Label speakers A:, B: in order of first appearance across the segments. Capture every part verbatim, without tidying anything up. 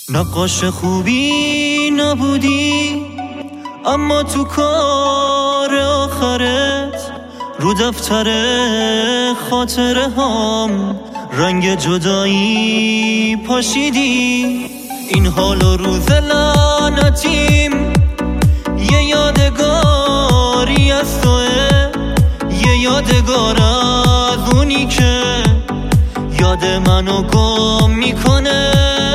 A: نقاش خوبی نبودی، اما تو کار آخرت رو دفتر خاطره هام رنگ جدایی پاشیدی. این حال و روز لعنتیم یه یادگاری از توه، یه یادگار از اونی که یاد منو گم میکنه.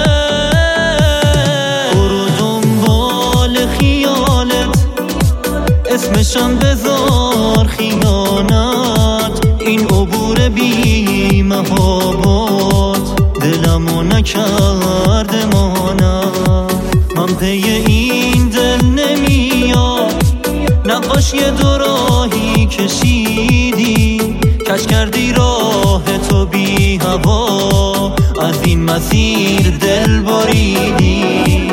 A: برو دنبال خیالت، اسمشم بذار خیانت. این عبور بی محابات دلمو نکرده مانم. من پی این دل نمیاد، نقاش یه دو راهی کشیدی، کش کردی راه تو بی هوا، از این مسیر دل بریدی.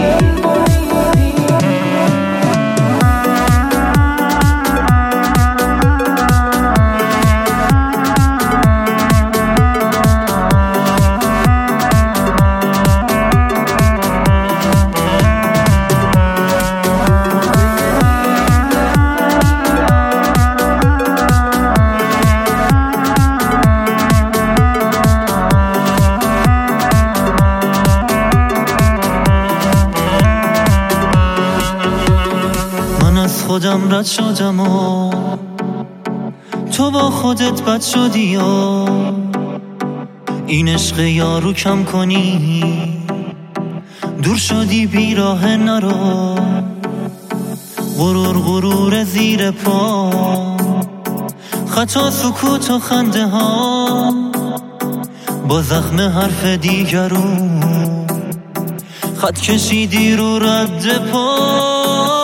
A: خودم رد شدم و تو با خودت بد شدی و این عشق یارو کم کنی، دور شدی بیراه نرو. غرور غرور زیر پا، خطا سکوت و خنده ها، با زخم حرف دیگرون خط کشیدی رو رد پا.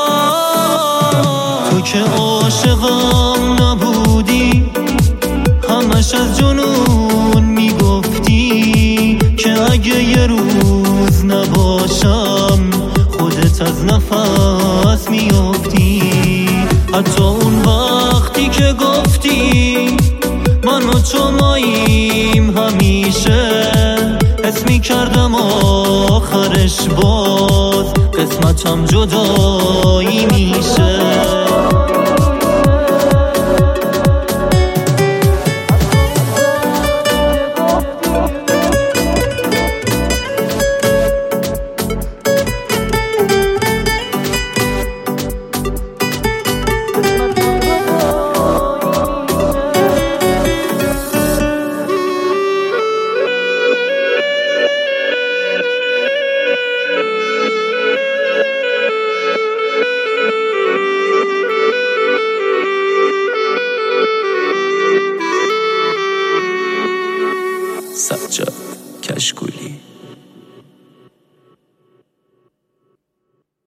A: تو که عاشقم نبودی، همش از جنون میگفتی که اگه یه روز نباشم خودت از نفس میافتی. حتی اون وقتی که گفتی من و تو ماییم همیشه، حس میکردم آخرش باز قسمتم جدایی میشه.
B: سجاد کشکولی.